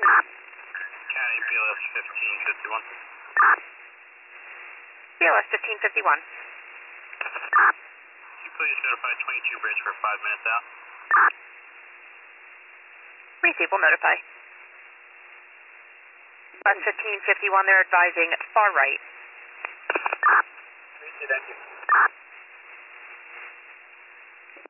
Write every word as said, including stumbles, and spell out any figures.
County B L S fifteen fifty-one. B L S fifteen fifty-one. Can you please notify twenty-two bridge for five minutes out? Receive, will notify. Bus fifteen fifty-one, they're advising far right. Receive, thank you.